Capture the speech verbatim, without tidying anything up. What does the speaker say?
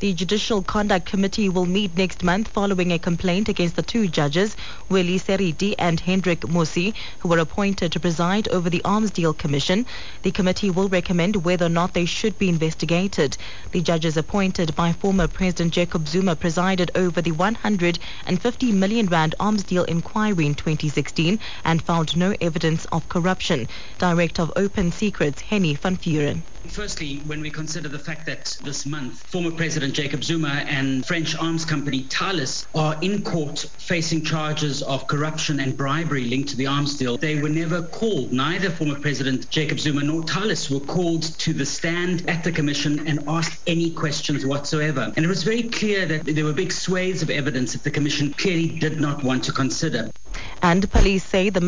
The Judicial Conduct Committee will meet next month following a complaint against the two judges, Willie Seriti and Hendrik Musi, who were appointed to preside over the Arms Deal Commission. The committee will recommend whether or not they should be investigated. The judges appointed by former President Jacob Zuma presided over the one hundred fifty million rand arms deal inquiry in twenty sixteen and found no evidence of corruption. Director of Open Secrets, Henny van Vuren. Firstly, when we consider the fact that this month, former President Jacob Zuma and French arms company Thales are in court facing charges of corruption and bribery linked to the arms deal, they were never called. Neither former President Jacob Zuma nor Thales were called to the stand at the commission and asked any questions whatsoever. And it was very clear that there were big swathes of evidence that the commission clearly did not want to consider. And police say the